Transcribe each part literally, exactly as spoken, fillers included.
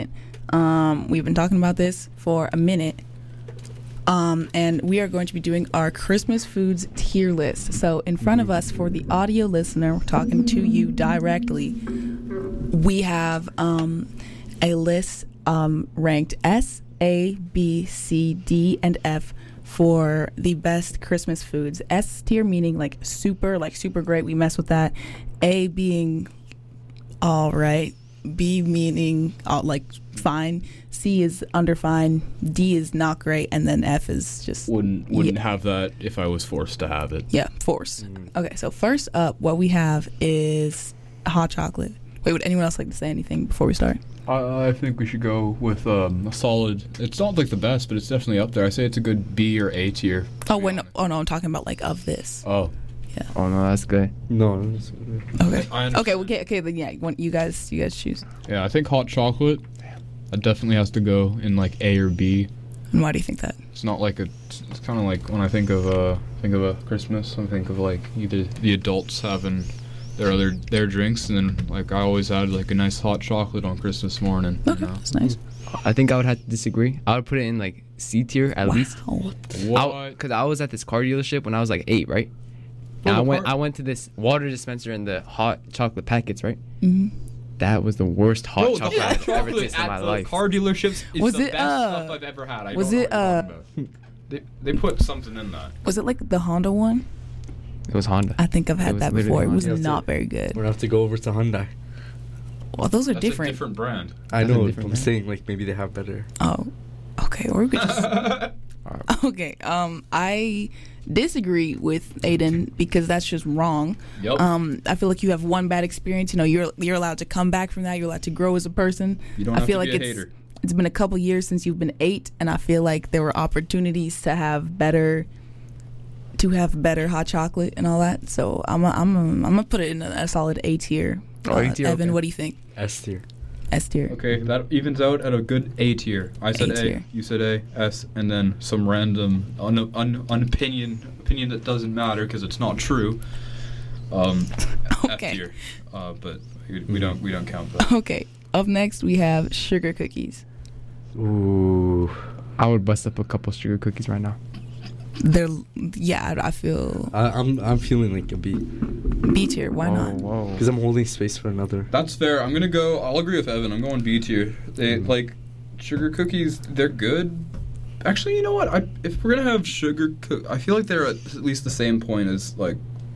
Um, we've been talking about this for a minute. Um, and we are going to be doing our Christmas foods tier list. So in front of us, for the audio listener, we're talking to you directly, we have um, a list um, ranked S, A, B, C, D, and F for the best Christmas foods. S tier meaning like super, like super great. We mess with that. A being all right. B meaning uh, like fine. C is under fine. D is not great, and then F is just wouldn't wouldn't yeah. have that if I was forced to have it. Yeah, force. Mm. Okay, so first up, what we have is hot chocolate. Wait, would anyone else like to say anything before we start? I, I think we should go with um, a solid. It's not like the best, but it's definitely up there. I say it's a good B or A tier. Oh wait, no, oh no, I'm talking about like of this. Oh. Yeah. Oh no, that's good. No, that's good. Okay. I understand. Okay. Okay. Okay. Then yeah, want you guys, you guys choose. Yeah, I think hot chocolate. It definitely has to go in like A or B. And why do you think that? It's not like a. It's kind of like when I think of uh think of a Christmas, I think of like either the adults having their other their drinks, and then like I always had like a nice hot chocolate on Christmas morning. Okay, You know? that's nice. I think I would have to disagree. I would put it in like C tier at Wow. least. What? Because I, I was at this car dealership when I was like eight, right? And Oh, I the went car- I went to this water dispenser and the hot chocolate packets, right? Mm-hmm. That was the worst hot Bro, the chocolate hot I've ever chocolate tasted in at my the life. car dealerships is Was the it, best uh, stuff I've ever had. I was don't know it, what you're uh, talking about. They, they put something in that. Was it like the Honda one? It was Honda. I think I've It had was that literally before. It was Honda. not very good. We're gonna have to go over to Hyundai. Well, those are That's different. a different brand. I That's a know. different I'm brand. saying like maybe they have better. Oh, okay. Or we could just. Okay. Um, I disagree with Aiden because that's just wrong. Yep. Um, I feel like you have one bad experience. You know, you're you're allowed to come back from that. You're allowed to grow as a person. You don't I have feel to like be a it's hater. it's been a couple years since you've been eight, and I feel like there were opportunities to have better. To have better hot chocolate and all that, so I'm a, I'm a, I'm gonna put it in a, a solid A tier. Oh, A Uh, tier, Evan, okay. what do you think? S tier. S tier. Okay, that evens out at a good A tier. I said A A, tier. you said A, S, and then some random un, un, un opinion opinion that doesn't matter because it's not true. Um, Okay. F tier, uh, but we, we don't we don't count that. Okay. Up next, we have sugar cookies. Ooh. I would bust up a couple sugar cookies right now. They're yeah. I I feel I, I'm I'm feeling like a B B tier. Why oh, not? Whoa. because I'm holding space for another. That's fair. I'm gonna go. I'll agree with Evan. I'm going B tier. They Mm. like sugar cookies. They're good. Actually, you know what? I if we're gonna have sugar, co- I feel like they're at at least the same point as like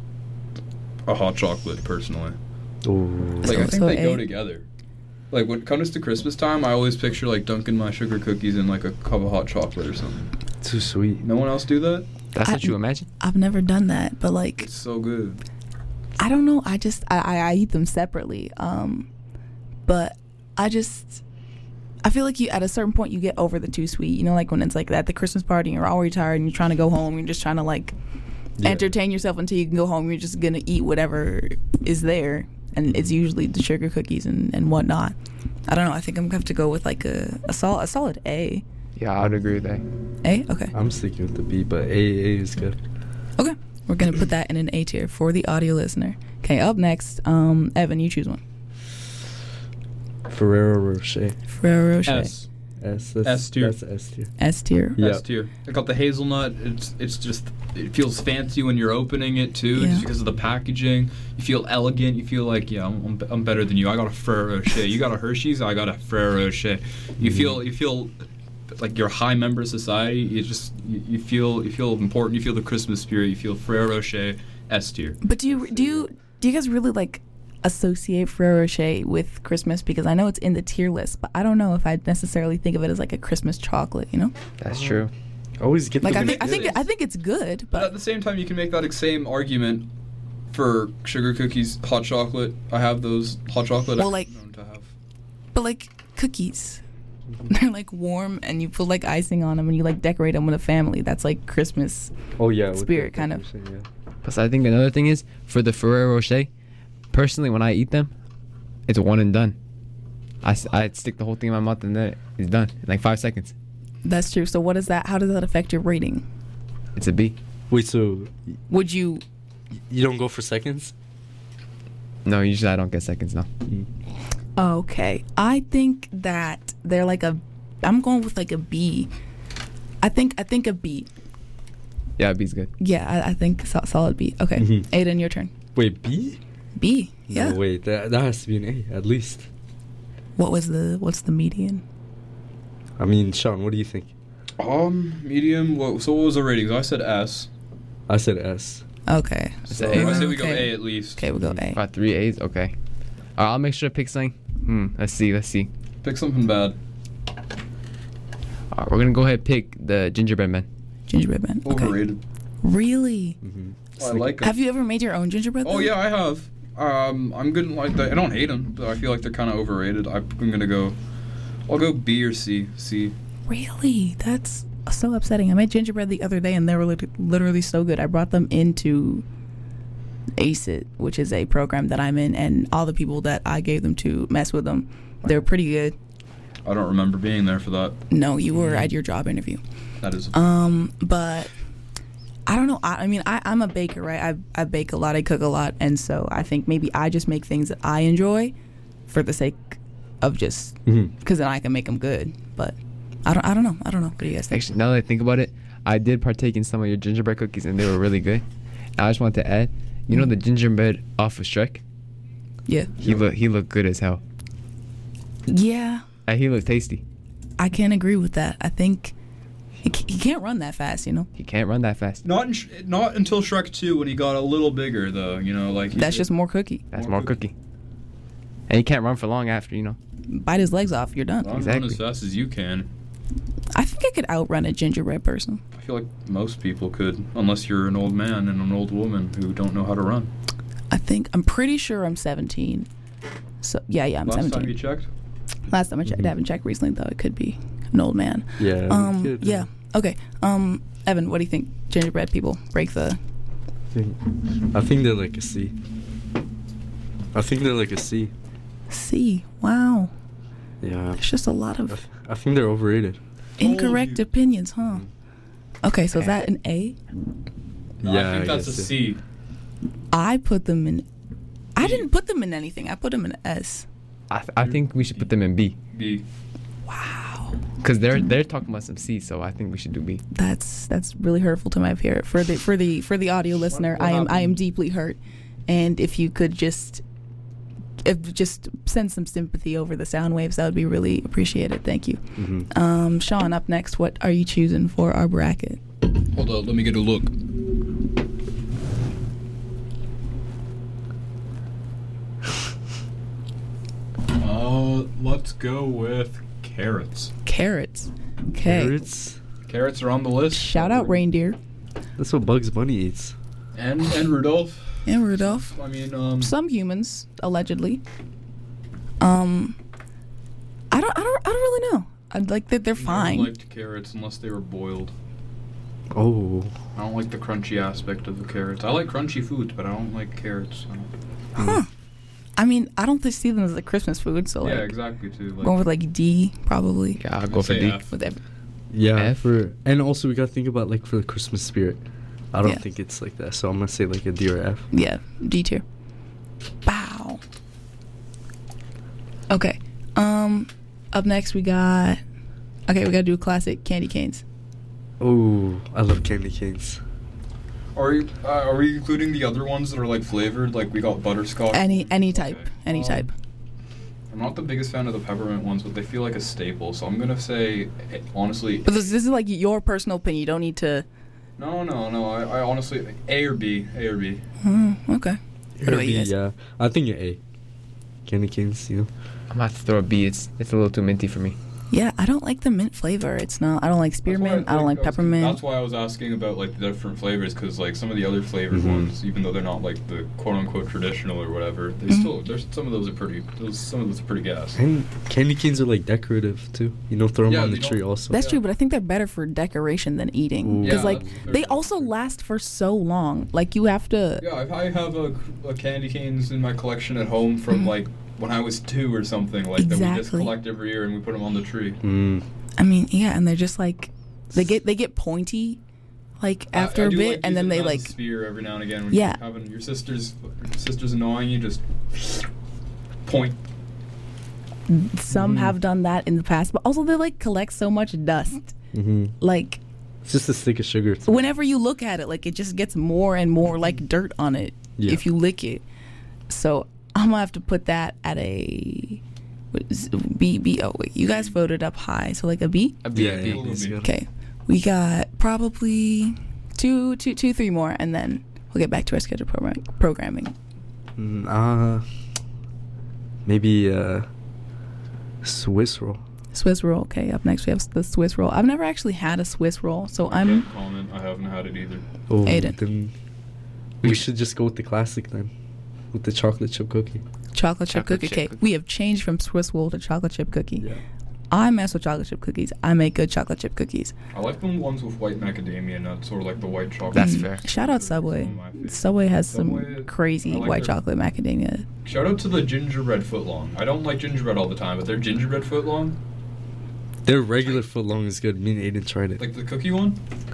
a hot chocolate. Personally, Ooh. like I So- think so they go A? together. Like when it comes to Christmas time, I always picture like dunking my sugar cookies in like a cup of hot chocolate or something. Too sweet. No one else do that? That's I- what you imagine? I've never done that, but like It's so good. I don't know. I just I, I, I eat them separately. Um, but I just I feel like you at a certain point you get over the too sweet. You know, like when it's like at the Christmas party and you're already tired and you're trying to go home. You're just trying to like Yeah. entertain yourself until you can go home. You're just gonna eat whatever is there, and it's usually the sugar cookies and, and whatnot. I don't know. I think I'm gonna have to go with like a a, sol- a solid A. Yeah, I'd agree with that. A? Okay. I'm sticking with the B, but A A is good. Okay. We're going to put that in an A tier for the audio listener. Okay, up next, um, Evan, you choose one. Ferrero Rocher. Ferrero Rocher. S. S. That's, S tier. That's S tier. S tier. Yeah. S tier. I got the hazelnut. It's it's just it feels fancy when you're opening it too, Yeah. just because of the packaging. You feel elegant. You feel like yeah, I'm, I'm, I'm better than you. I got a Ferrero Rocher. You got a Hershey's. I got a Ferrero Rocher. You Mhm. feel you feel like you're a high member of society. You just you, you feel you feel important. You feel the Christmas spirit. You feel Ferrero Rocher. S tier. But do you do you do you guys really like associate Ferrero Rocher with Christmas? Because I know it's in the tier list, but I don't know if I necessarily think of it as like a Christmas chocolate. You know, That's true. Always get like the I think I it think is. I think it's good, But at but the same time, you can make that same argument for sugar cookies, hot chocolate. I have those hot chocolate. Well, I'm like- known to have. but like cookies, they're like warm and you put like icing on them and you like decorate them with a family. That's like Christmas. Oh yeah. with Spirit, the kind of. decoration, Yeah. Plus, I think another thing is, for the Ferrero Rocher, personally, when I eat them, it's one and done. I, s- I stick the whole thing in my mouth and then it's done in like five seconds. That's true. So what does that? How does that affect your rating? It's a B. Wait, so y- Would you? you don't go for seconds? No, usually I don't get seconds now. Okay. I think that they're like a. I'm going with like a B. I think I think a B. Yeah, B's good. Yeah, I, I think so, solid B. Okay, Mhm. Aiden, your turn. Wait, B? B. Yeah. No, wait, that that has to be an A at least. What was the what's the median? I mean, Sean, what do you think? Um, medium. What, so what was the ratings? I said S. I said S. Okay. So A. I say we go Okay. A at least. Okay, we'll go A. About three A's. Okay. Uh, I'll make sure to pick something. Hmm. Let's see. Let's see. Pick something bad. All right, we're gonna go ahead and pick the gingerbread man. Gingerbread man. Okay. Overrated. Really? Mm-hmm. I like it. Have you ever made your own gingerbread? Oh though? yeah, I have. Um, I'm good. Like that. I don't hate them, but I feel like they're kind of overrated. I'm gonna go. I'll go B or C. C. Really? That's so upsetting. I made gingerbread the other day, and they were lit- literally so good. I brought them into Ace It, which is a program that I'm in, and all the people that I gave them to mess with them. They're pretty good. I don't remember being there for that. No, you were at your job interview. That is. Um, but I don't know. I, I mean, I, I'm a baker, right? I, I bake a lot. I cook a lot. And so I think maybe I just make things that I enjoy for the sake of just, Mm-hmm. because then I can make them good. But I don't I don't know. I don't know. What do you guys think? Actually, now that I think about it, I did partake in some of your gingerbread cookies, and they were really good. And I just wanted to add, you know, the gingerbread off of Shrek. Yeah. He look he looked good as hell. Yeah. And he looked tasty. I can't agree with that. I think he, c- he can't run that fast, you know? He can't run that fast. Not in, Sh- not until Shrek two when he got a little bigger though. You know, like he That's did- just more cookie. That's More more cookie. And he can't run for long after, you know. Bite his legs off, you're done. Run, Exactly. run as fast as you can. I think I could outrun a gingerbread person. I feel like most people could, unless you're an old man and an old woman who don't know how to run. I think, I'm pretty sure I'm seventeen. So, yeah, yeah, I'm Last seventeen. time you checked. Last time I checked, Mhm. I haven't checked recently, though. It could be an old man. Yeah. Um, kid, yeah. Okay. Um, Evan, what do you think? Gingerbread people break the. I think, I think they're like a C. I think they're like a C. C. Wow. Yeah. There's just a lot I, of th- I think they're overrated. incorrect you. opinions, huh? Okay, so is that an A? No, Yeah, I think I that's a guess so. C. I put them in. I didn't put them in anything. I put them in S. I, th- I think we should put them in B. B. Wow. Because they're they're talking about some C, so I think we should do B. That's that's really hurtful to my ear. For the for the for the audio listener, what I am I am happened? deeply hurt. And if you could just if just send some sympathy over the sound waves, that would be really appreciated. Thank you. Mm-hmm. Um, Sean, up next, what are you choosing for our bracket? Hold up, let me get a look. Uh, let's go with carrots. Carrots. Okay. Carrots. Carrots are on the list. Shout out reindeer That's what Bugs Bunny eats. And and Rudolph. and Rudolph. I mean, um, Some humans, allegedly. Um, I don't, I don't, I don't really know. I like that they're I never fine. liked carrots unless they were boiled. Oh. I don't like the crunchy aspect of the carrots. I like crunchy foods, but I don't like carrots. I don't- Huh. I mean, I don't think see them as a Christmas food, so like yeah, exactly too. Like, going with like D probably. Yeah, I'll I'd go for say D. F. With every, Yeah. F. For and also we gotta think about like for the Christmas spirit. I don't Yeah. think it's like that, so I'm gonna say like a D or F. yeah, D tier. Bow. Okay. Um, up next we got. Okay, we gotta do a classic candy canes. Oh, I love candy canes. Are you, uh, are we including the other ones that are like flavored? Like we got butterscotch. Any any type, Okay. any Um, type. I'm not the biggest fan of the peppermint ones, but they feel like a staple. So I'm gonna say, eh, honestly, But this, this is like your personal opinion. You don't need to. no, no, no. I, I honestly, A or B, A or B. Hmm, okay. What about B, you guys? yeah. I think an A. Candy canes, you know. I'm gonna have to throw a B. It's it's a little too minty for me. Yeah, I don't like the mint flavor. It's not. I don't like That's why spearmint. I, don't like was- peppermint. That's why I was asking about like the different flavors, because like some of the other flavored Mhm. ones, even though they're not like the quote unquote traditional or whatever, they Mhm. still there's some of those are pretty. Those some of those are pretty gas. And candy canes are like decorative too. You know, throw them Yeah, on the they don't- tree also. That's Yeah. true, but I think they're better for decoration than eating. Ooh. Because Yeah, like that's- they also last for so long. Like you have to. Yeah, I I have a, a candy canes in my collection at home from Mhm. like when I was two or something, like that we just Exactly. collect every year and we put them on the tree. Mm. I mean, yeah, and they're just like they get they get pointy, like I- after I a do bit, like and then using they them as like a spear every now and again when Yeah. you're having your sister's your sister's annoying you, just point. Some Mhm. have done that in the past, but also they like collect so much dust. Mm-hmm. Like It's just a stick of sugar. To whenever you look at it, like it just gets more and more like dirt on it Yeah. if you lick it. So I'm gonna have to put that at a what is- B B. Oh wait, you guys voted up high, so like a B. A B, Yeah, a B. yeah, it's good. Okay, we got probably two, two, two, three more, and then we'll get back to our scheduled program- programming. Mm, uh, maybe uh, Swiss roll. Swiss roll. Okay, up next we have the Swiss roll. I've never actually had a Swiss roll, so I'm. Can't comment. I haven't had it either. Oh, Aiden. then we should just go with the classic then, with the chocolate chip cookie. Chocolate chip Chocolate cookie chip cake. cookie. We have changed from Swiss roll to chocolate chip cookie. Yeah. I mess with chocolate chip cookies. I make good chocolate chip cookies. I like the ones with white macadamia nuts or like the white chocolate. That's Mm. fair. Shout out Subway. Some of my favorites. Subway has Subway- some crazy I like white their- chocolate macadamia. Shout out to the gingerbread footlong. I don't like gingerbread all the time, but their gingerbread footlong, Their regular footlong is good. Me and Aiden tried it. like the cookie one.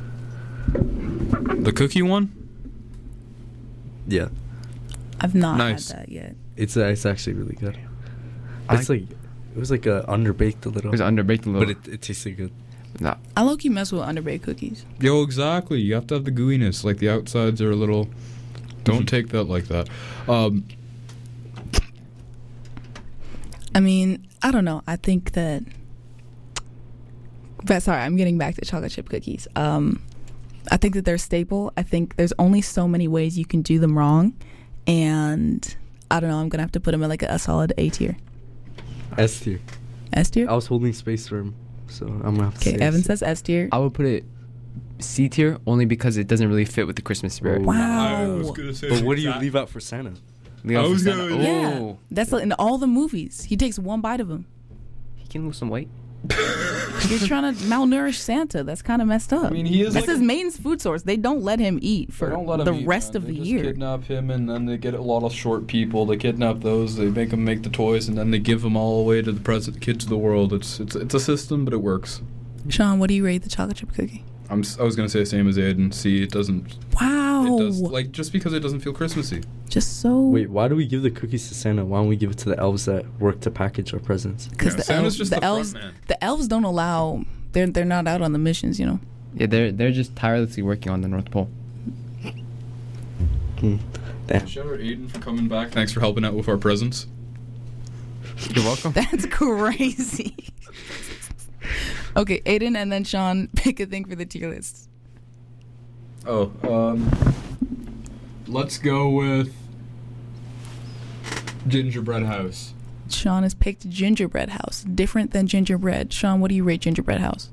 The cookie one? Yeah, I've not Nice. had that yet. it's uh, it's actually really good. I It's like it was like uh, underbaked a little. It was underbaked a little. but it, it tasted good. Nah. I low key mess with underbaked cookies. Yo, exactly. You have to have the gooiness. Like the outsides are a little. Don't take that like that. Um, I mean, I don't know. I think that. But sorry, I'm getting back to chocolate chip cookies. Um, I think that they're a staple. I think there's only so many ways you can do them wrong, and I don't know. I'm gonna have to put them in like a, a solid A tier. S tier. S tier. I was holding space for him, so I'm gonna have to Okay, say Evan S. says S tier. I would put it C tier only because it doesn't really fit with the Christmas spirit. Oh. Wow. I was gonna say. But what do you exact- leave out for Santa? Leave I out was for Santa. gonna- Yeah, Oh. that's like in all the movies. He takes one bite of them. He can lose some weight. You're trying to malnourish Santa. That's kind of messed up. I mean, he is That's like his a- main food source. They don't let him eat for They don't let him the eat, rest man. of They the just year. kidnap him, and then they get a lot of short people. They kidnap those. They make them make the toys, and then they give them all away to the present kids of the world. It's it's it's a system, but it works. Sean, what do you rate the chocolate chip cookie? I'm s- I was gonna say the same as Aiden. See, it doesn't. Wow. It does like just because it doesn't feel Christmassy. Just so. Wait, why do we give the cookies to Santa? Why don't we give it to the elves that work to package our presents? Because Yeah, the Santa's elves, just the, the front elves, man. the elves don't allow. They're they're not out on the missions, you know. Yeah, they're they're just tirelessly working on the North Pole. Hmm. Damn. Shout out Aiden for coming back. Thanks for helping out with our presents. You're welcome. That's crazy. Okay, Aiden and then Sean, pick a thing for the tier list. Oh, um, let's go with Gingerbread House. Sean has picked gingerbread house, different than gingerbread. Sean, what do you rate gingerbread house?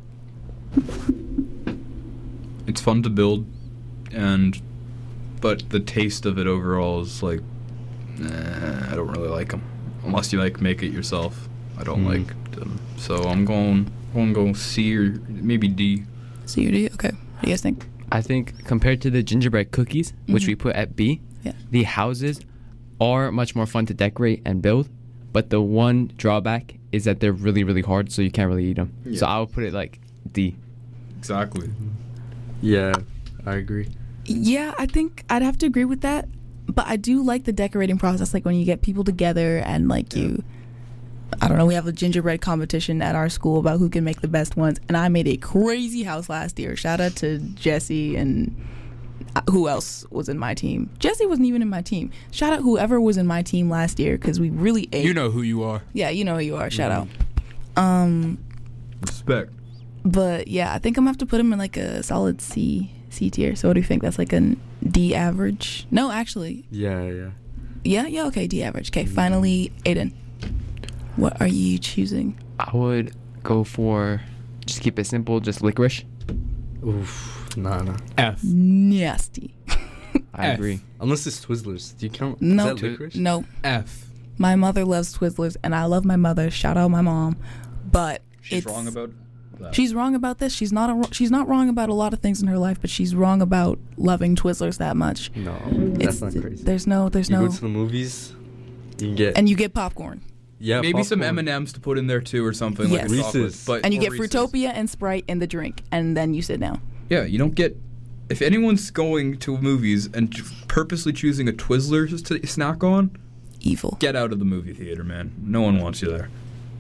It's fun to build, and but the taste of it overall is like, nah, I don't really like them. Unless you like make it yourself, I don't Hmm. like them. So I'm going, I'm going C or maybe D. C or D? Okay. What do you guys think? I think compared to the gingerbread cookies, which Mhm. we put at B, Yeah. the houses are much more fun to decorate and build. But the one drawback is that they're really, really hard, so you can't really eat them. So Yeah. I would put it like D. Exactly. Yeah, I agree. Yeah, I think I'd have to agree with that. But I do like the decorating process, like when you get people together and like you, I don't know, we have a gingerbread competition at our school about who can make the best ones. And I made a crazy house last year. Shout out to Jesse and uh, who else was in my team? Jesse wasn't even in my team. Shout out whoever was in my team last year because we really ate. You know who you are. Yeah, you know who you are. Shout out. Um, Respect. but yeah, I think I'm gonna have to put him in like a solid C C tier. So what do you think? That's like a D average? No, actually, Yeah, yeah. yeah, yeah. Okay, D average. Okay, finally, Aiden. What are you choosing? I would go for just keep it simple, just licorice. Oof, nah, nah. F. Nasty. I F. agree. Unless it's Twizzlers. Do you count? No, Is that licorice? no. F. My mother loves Twizzlers, and I love my mother. Shout out my mom. But She's it's, wrong about that. She's wrong about this. She's not. A, she's not wrong about a lot of things in her life, but she's wrong about loving Twizzlers that much. No, It's, that's not crazy. There's no. There's you no. go to the movies, you can get And you get popcorn. yeah, Maybe some popcorn. M and M's to put in there too, or something Yes. like a chocolate. Reese's. But And you or get Reese's. Fruitopia and Sprite in the drink, and then you sit down. Yeah, you don't get. If anyone's going to movies and ch- purposely choosing a Twizzlers to snack on, Evil. get out of the movie theater, man. No one wants you there.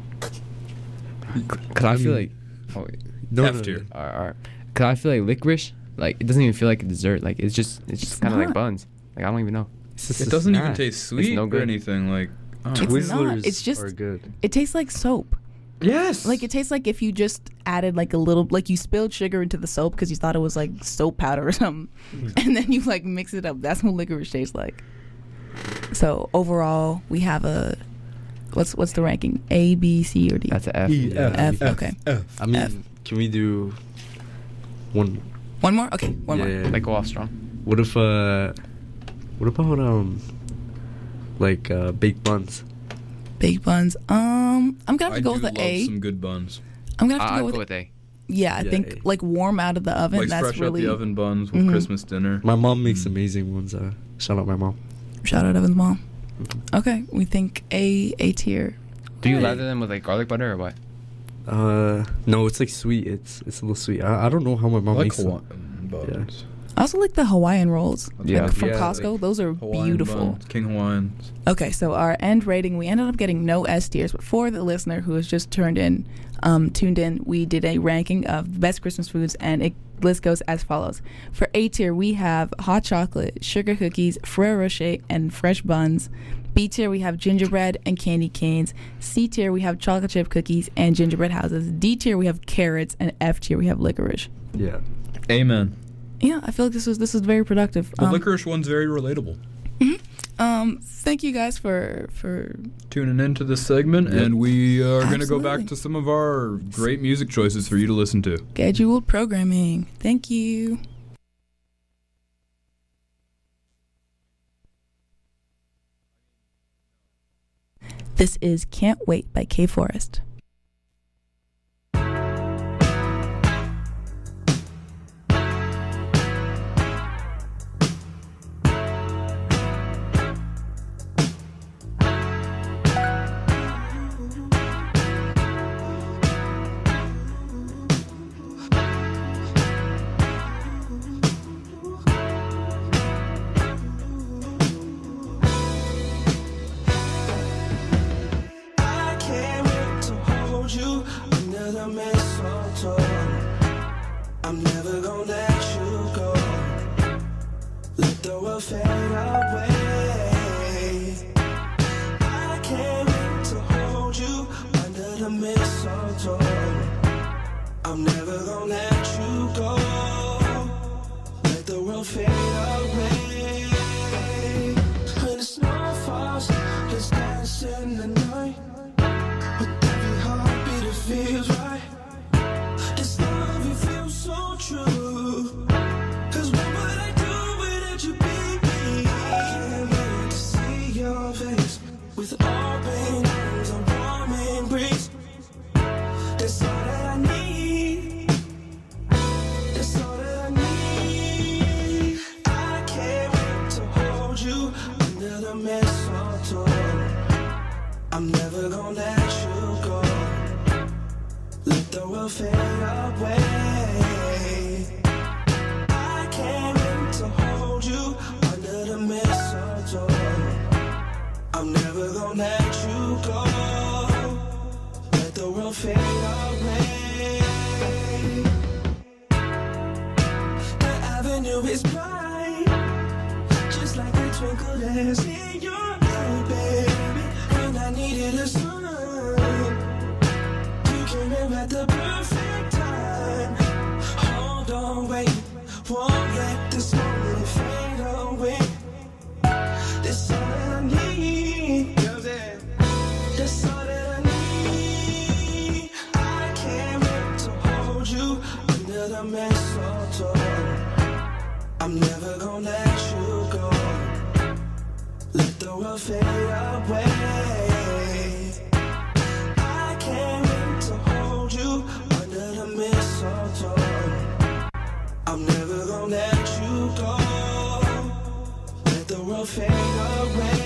Because I feel like. Oh, wait. No, F no, tier. All right, all right. Because I feel like licorice, like, it doesn't even feel like a dessert. Like, it's just it's just It's kind of like not. buns. Like, I don't even know. It's just It a doesn't even snack. taste sweet no or good. anything. Like, I don't It's know. not. Twizzlers It's just- are good. It tastes like soap. Yes. Like it tastes like if you just added like a little, like you spilled sugar into the soap because you thought it was like soap powder or something, and then you like mix it up. That's what licorice tastes like. So overall, we have a what's what's the ranking? A, B, C, or D? That's an F. E, F, F, okay. I mean, F. can we do one? One more? Okay, one more. Yeah. Like, go off strong. What if uh, what about um, like uh, baked buns? Baked buns. Um, I'm gonna have to I go do with love the A. some good buns. I'm gonna have to I'd go with, go with A. yeah. I Yeah, think A. like warm out of the oven. Like that's fresh really out the oven buns with Mhm. Christmas dinner. My mom makes Mm. amazing ones. Uh, shout out my mom. shout out Evan's mom. Okay, we think A A tier. Do you Alright. lather them with, like, garlic butter or what? Uh, no, it's like sweet. It's it's a little sweet. I, I don't know how my I mom like makes them. Hawaiian buns. I also like the Hawaiian rolls, Yeah. like from Yeah, Costco. like Those are Hawaiian beautiful. buns, King Hawaiians. Okay, so our end rating, we ended up getting no S tiers, but for the listener who has just turned in, um, tuned in, we did a ranking of the best Christmas foods, and it list goes as follows. For A tier, we have hot chocolate, sugar cookies, Ferrero Rocher, and fresh buns. B tier, we have gingerbread and candy canes. C tier, we have chocolate chip cookies and gingerbread houses. D tier, we have carrots, and F tier, we have licorice. Yeah. Amen. Yeah, I feel like this was this was very productive. The Um, licorice one's very relatable. Um, thank you guys for for Tuning into this segment, Yep. and we are going to go Absolutely. back to some of our great music choices for you to listen to. scheduled programming. Thank you. This is Can't Wait by K Forest. I can't wait to hold you under the mistletoe. I'm never gonna let you go. Let the world fade away. I can't wait to hold you under the mistletoe. I'm never gonna let you go. Let the world fade away. When the snow falls, let's dance in the night. With every heartbeat, it feels right. This love, it feels so true. 'Cause what would I do without you, baby? I can't wait to see your face with open arms and warm embrace. That's all that I need. That's all that I need. I can't wait to hold you under the mistletoe. I'm never gonna let you go. Let the world fade away. I can't wait to hold you under the mistletoe. I'm never gonna let you go. Let the world fade away. The avenue is bright, just like a twinkle that's in your eye, baby. When I needed a sun, you came in at the perfect time. Hold on, wait, won't let this moment fade away. That's all that I need. That's all that I need. I can't wait to hold you under the mistletoe. I'm never gonna let you go. Let the world fade away. I can't wait to hold you under the mistletoe. I'm never gonna let you go. Let the world fade away.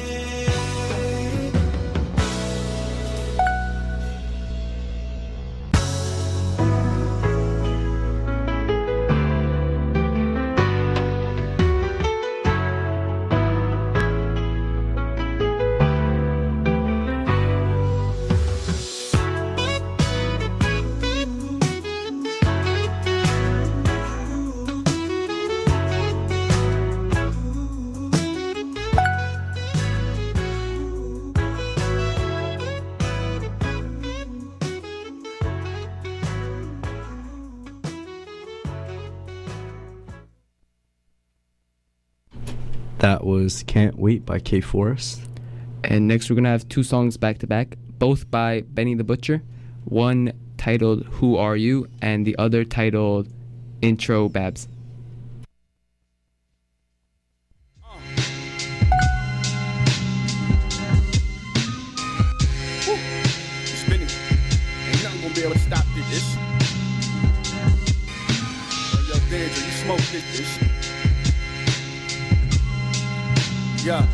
That was Can't Wait by K Forest. And next we're going to have two songs back to back, both by Benny the Butcher. One titled Who Are You and the other titled Intro Babs. It's Benny. Ain't nothing gonna be able to stop this. Yo, Danger, you smoke this bitch. Yeah.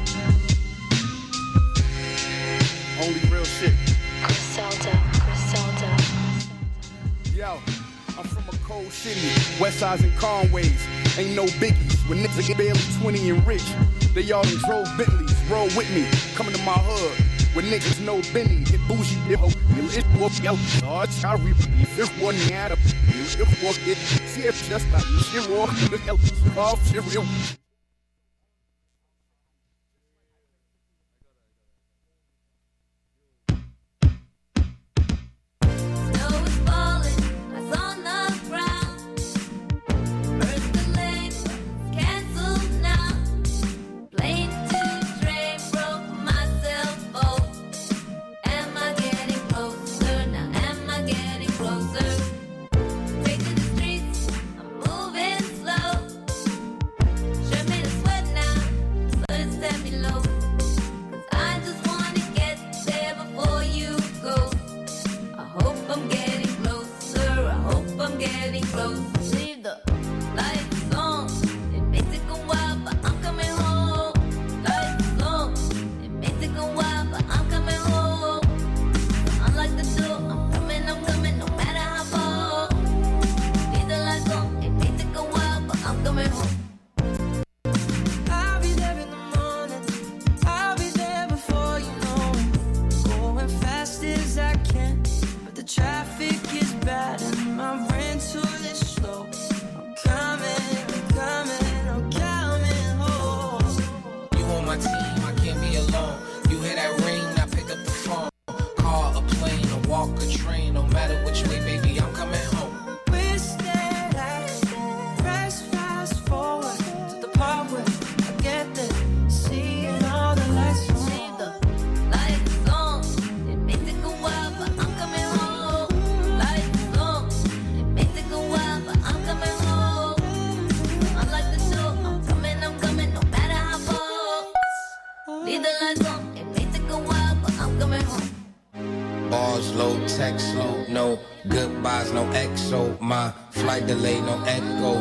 Only real shit. Griselda, Griselda. Yo, I'm from a cold city, West Sides and Conways. Ain't no biggies. When niggas get barely twenty and rich, they all done drove Bentleys. Roll with me, coming to my hood. When niggas know Benny, hit bougie, yo, it walk yo, oh, it's how we this one had a it walk it, see it just like shit walk, the hell off, shit real. Delay, no echo.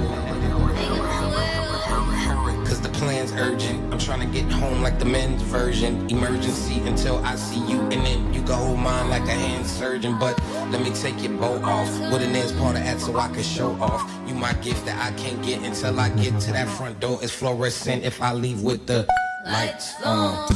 Cause the plan's urgent. I'm trying to get home like the men's version. Emergency until I see you, and then you can hold mine like a hand surgeon. But let me take your bow off. What an is part of that so I can show off. You my gift that I can't get until I get to that front door. It's fluorescent if I leave with the lights on.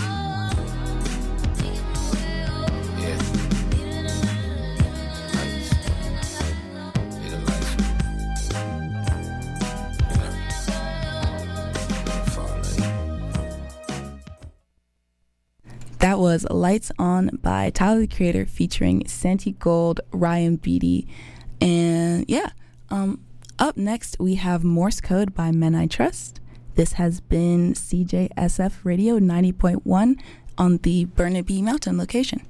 That was Lights On by Tyler the Creator featuring Santi Gold, Ryan Beatty. And yeah, um, up next we have Morse Code by Men I Trust. This has been C J S F Radio ninety point one on the Burnaby Mountain location.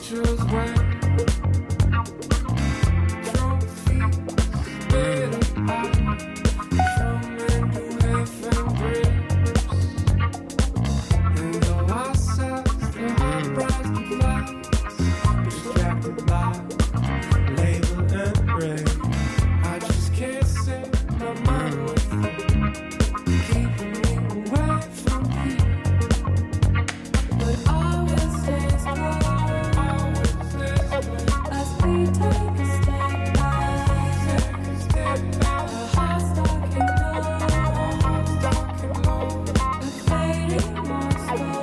pictures when trophies glitter high from into heaven bricks. And though I said the high price of life, distracted by labor and rain, I just can't set my mind with it, keeping me away from you. But I will stay slow, I will stay slow, as we take a step back, step back. A heart stuck in love, stuck in love, a fading more slow.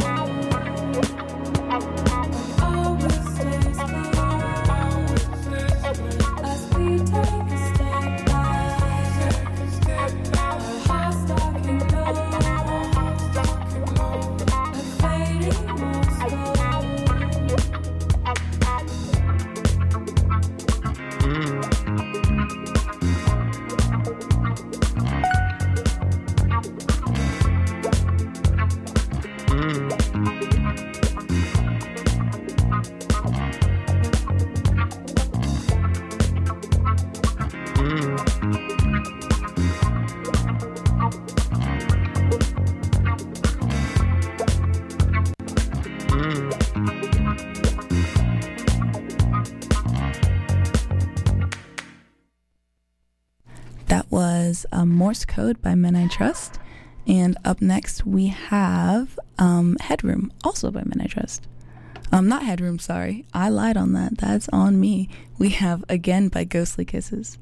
I will stay slow, I will stay slow, as we take a step back, step back. A heart stuck in love, stuck in love, a fading more slow. That was um, Morse Code by Men I Trust. And up next we have um, Headroom, also by Men I Trust. Um, not Headroom, sorry. I lied on that. That's on me. We have Again by Ghostly Kisses.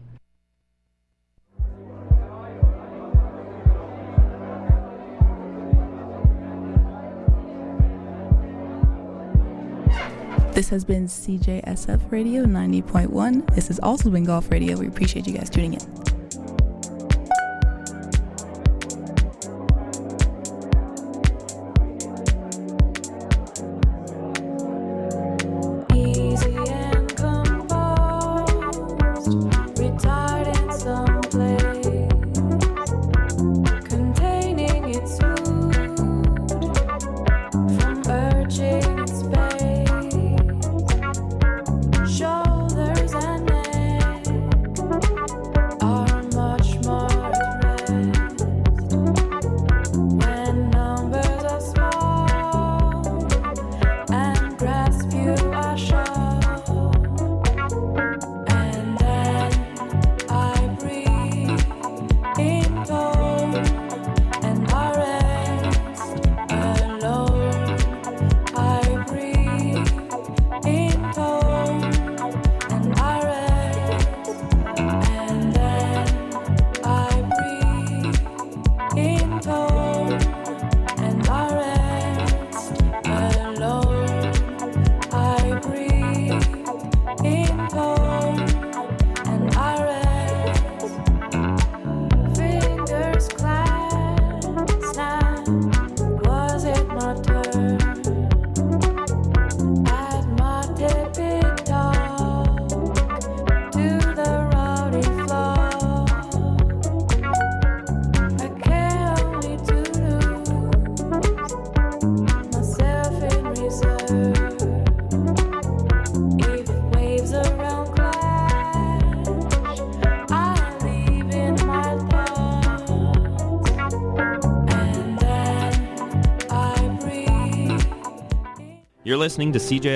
This has been C J S F Radio ninety point one. This has also been Golf Radio. We appreciate you guys tuning in. Easy and composed, retired in some place, containing its mood from urging its space. Shoulders and neck are much more at rest when numbers are small and grasp you are sharp. And then I breathe in tone and I rest alone. I breathe in tone and I rest. And then I breathe in tone and I rest alone. I breathe in tone and I rest. Fingers clasped, snap. Was it my turn? At my tepid talk to the rowdy floor, I care only to lose myself in reserve. If waves around clash, I leave in my thoughts. And then I breathe. You're listening to C J